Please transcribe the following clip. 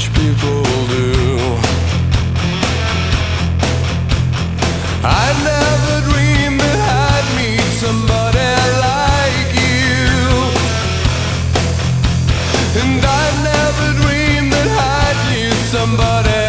foolish people do. I never dreamed that I'd meet somebody like you, and I never dreamed that I'd meet somebody